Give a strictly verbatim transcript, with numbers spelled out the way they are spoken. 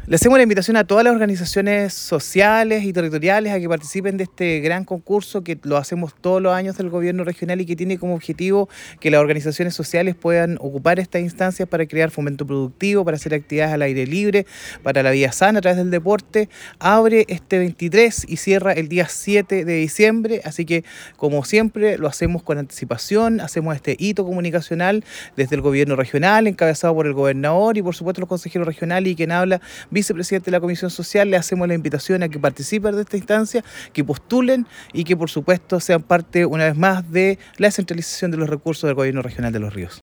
Le hacemos la invitación a todas las organizaciones sociales y territoriales a que participen de este gran concurso que lo hacemos todos los años del gobierno regional y que tiene como objetivo que las organizaciones sociales puedan ocupar estas instancias para crear fomento productivo, para hacer actividades al aire libre, para la vida sana a través del deporte. Abre este veintitrés y cierra el día siete de diciembre, así que como siempre lo hacemos con anticipación, hacemos este hito comunicacional desde el gobierno regional, encabezado por el gobernador y por supuesto los consejeros regionales y quien habla, vicepresidente de la Comisión Social. Le hacemos la invitación a que participen de esta instancia, que postulen y que por supuesto sean parte una vez más de la descentralización de los recursos del Gobierno Regional de Los Ríos.